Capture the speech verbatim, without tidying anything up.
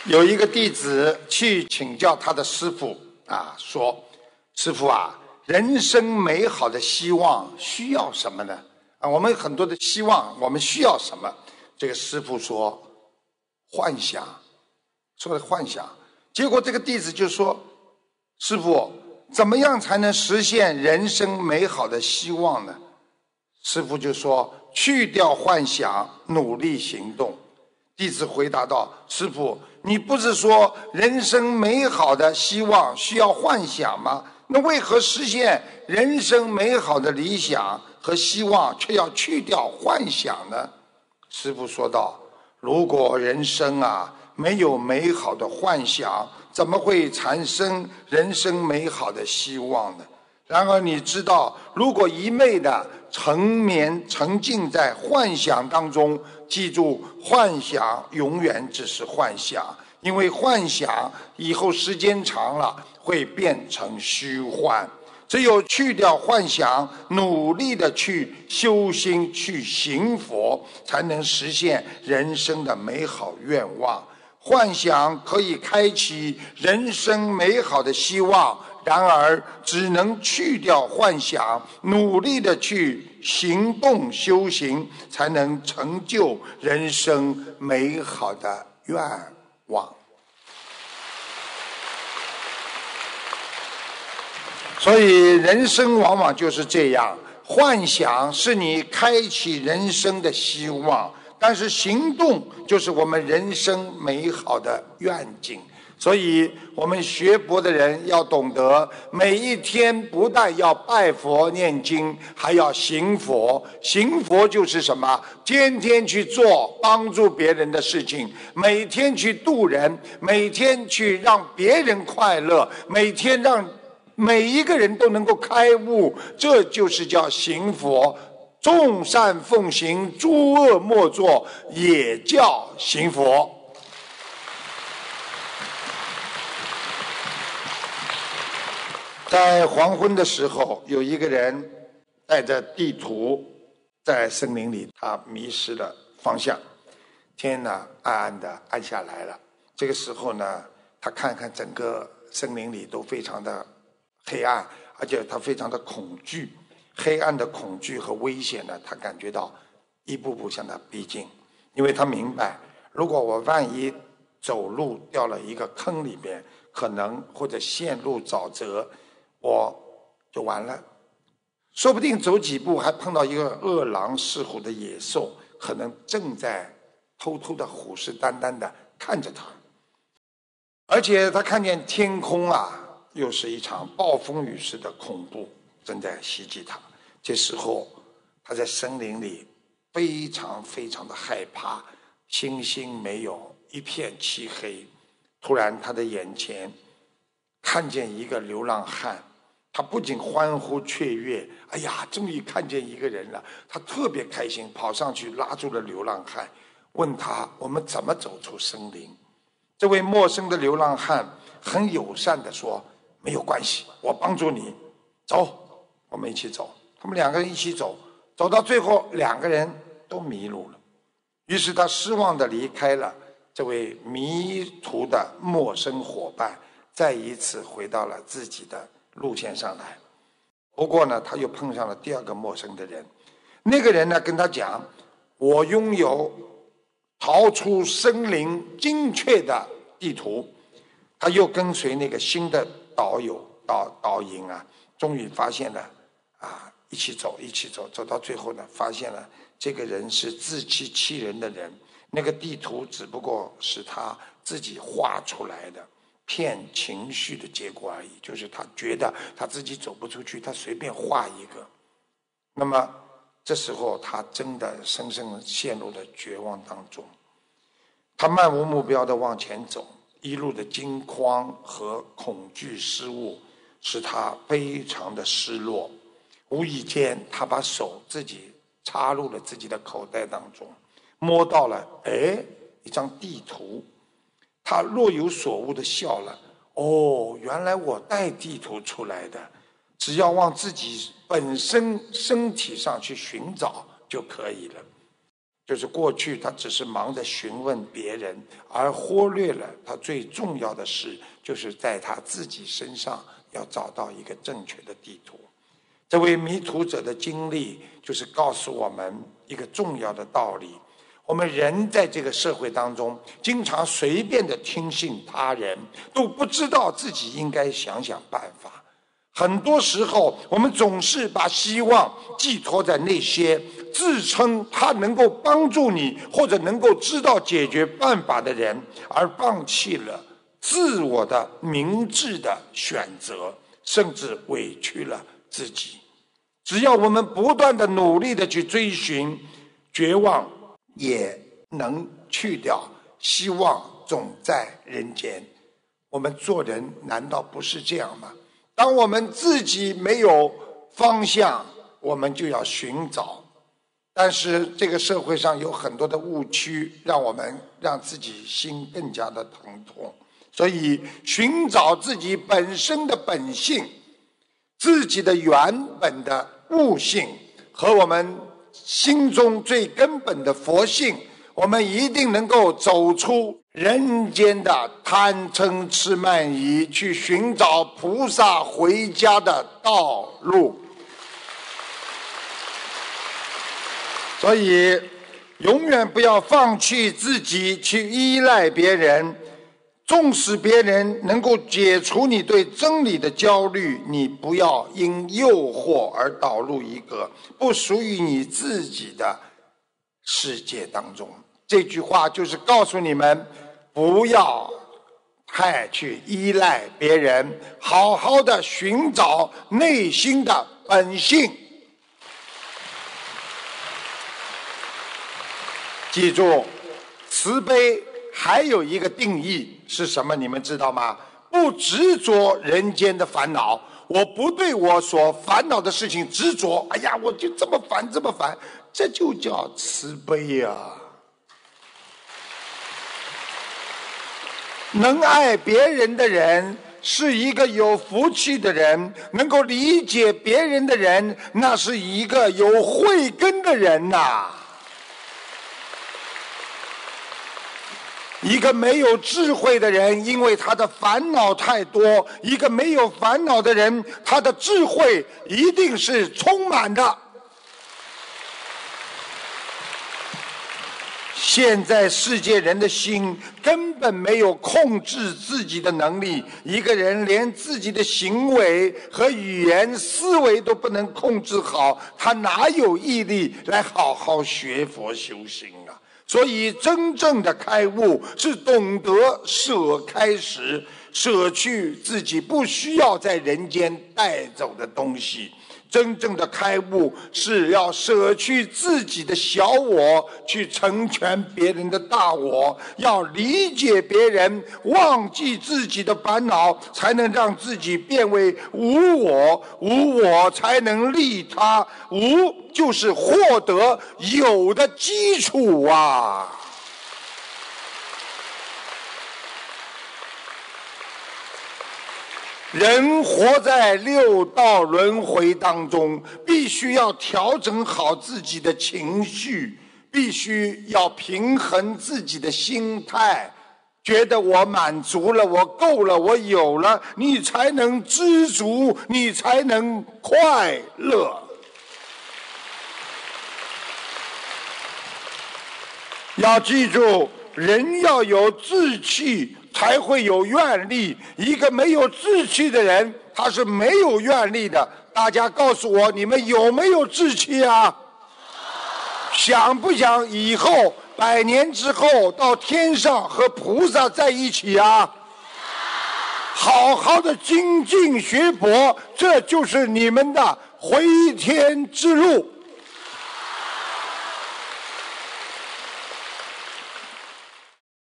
有一个弟子去请教他的师父啊，说：“师父啊，人生美好的希望需要什么呢？啊，我们很多的希望，我们需要什么？”这个师父说：“幻想。”说的幻想。结果这个弟子就说：“师父，怎么样才能实现人生美好的希望呢？”师父就说：“去掉幻想，努力行动。”弟子回答道：“师父，你不是说人生美好的希望需要幻想吗？那为何实现人生美好的理想和希望却要去掉幻想呢？”师父说道：“如果人生啊没有美好的幻想，怎么会产生人生美好的希望呢？然而你知道，如果一昧的沉眠沉浸在幻想当中，记住，幻想永远只是幻想，因为幻想以后时间长了会变成虚幻。只有去掉幻想，努力的去修心去行佛，才能实现人生的美好愿望。幻想可以开启人生美好的希望，然而只能去掉幻想，努力的去行动修行，才能成就人生美好的愿望。所以人生往往就是这样，幻想是你开启人生的希望，但是行动就是我们人生美好的愿景。所以我们学佛的人要懂得，每一天不但要拜佛念经，还要行佛。行佛就是什么？天天去做帮助别人的事情，每天去度人，每天去让别人快乐，每天让每一个人都能够开悟，这就是叫行佛。众善奉行，诸恶莫作，也叫行佛。在黄昏的时候，有一个人带着地图在森林里，他迷失了方向。天呢，暗暗的暗下来了。这个时候呢，他看看整个森林里都非常的黑暗，而且他非常的恐惧。黑暗的恐惧和危险呢，他感觉到一步步向他逼近。因为他明白，如果我万一走路掉了一个坑里边，可能或者陷入沼泽，我就完了。说不定走几步还碰到一个饿狼似虎的野兽，可能正在偷偷的虎视眈眈的看着他。而且他看见天空啊，又是一场暴风雨似的恐怖正在袭击他。这时候他在森林里非常非常的害怕，星星没有，一片漆黑。突然他的眼前看见一个流浪汉，他不仅欢呼雀跃，哎呀，终于看见一个人了。他特别开心，跑上去拉住了流浪汉，问他：我们怎么走出森林？这位陌生的流浪汉很友善地说：没有关系，我帮助你，走，我们一起走。他们两个人一起走，走到最后两个人都迷路了。于是他失望地离开了这位迷途的陌生伙伴，再一次回到了自己的路线上来。不过呢，他又碰上了第二个陌生的人。那个人呢，跟他讲：我拥有逃出森林精确的地图。他又跟随那个新的导游导导引啊，终于发现了啊，一起走一起走，走到最后呢，发现了这个人是自欺欺人的人。那个地图只不过是他自己画出来的骗情绪的结果而已，就是他觉得他自己走不出去，他随便画一个。那么这时候他真的深深陷入了绝望当中。他漫无目标地往前走，一路的惊慌和恐惧失误使他非常的失落。无意间他把手自己插入了自己的口袋当中，摸到了哎一张地图。他若有所悟地笑了，哦，原来我带地图出来的，只要往自己本身身体上去寻找就可以了。 就是过去他只是忙着询问别人，而忽略了他最重要的事，就是在他自己身上要找到一个正确的地图。这位迷途者的经历就是告诉我们一个重要的道理：我们人在这个社会当中，经常随便的听信他人，都不知道自己应该想想办法。很多时候，我们总是把希望寄托在那些自称他能够帮助你，或者能够知道解决办法的人，而放弃了自我的明智的选择，甚至委屈了自己。只要我们不断的努力的去追寻，绝望也能去掉，希望总在人间。我们做人难道不是这样吗？当我们自己没有方向，我们就要寻找。但是这个社会上有很多的误区，让我们让自己心更加的疼痛。所以寻找自己本身的本性，自己的原本的悟性和我们心中最根本的佛性，我们一定能够走出人间的贪嗔痴慢疑，去寻找菩萨回家的道路。所以永远不要放弃自己，去依赖别人。纵使别人能够解除你对真理的焦虑，你不要因诱惑而导入一个不属于你自己的世界当中。这句话就是告诉你们，不要太去依赖别人，好好的寻找内心的本性。记住，慈悲还有一个定义是什么？你们知道吗？不执着人间的烦恼。我不对我所烦恼的事情执着，哎呀，我就这么烦这么烦，这就叫慈悲呀、啊。能爱别人的人是一个有福气的人，能够理解别人的人，那是一个有慧根的人呐、啊。一个没有智慧的人，因为他的烦恼太多；一个没有烦恼的人，他的智慧一定是充满的。现在世界人的心根本没有控制自己的能力，一个人连自己的行为和语言思维都不能控制好，他哪有毅力来好好学佛修行啊？所以真正的开悟是懂得舍开时，舍去自己不需要在人间带走的东西。真正的开悟是要舍去自己的小我，去成全别人的大我，要理解别人，忘记自己的烦恼，才能让自己变为无我，无我才能利他，无就是获得有的基础啊。人活在六道轮回当中，必须要调整好自己的情绪，必须要平衡自己的心态，觉得我满足了，我够了，我有了，你才能知足，你才能快乐。要记住，人要有志气才会有愿力，一个没有志气的人，他是没有愿力的。大家告诉我，你们有没有志气啊？想不想以后百年之后到天上和菩萨在一起啊？好好的精进学佛，这就是你们的回天之路。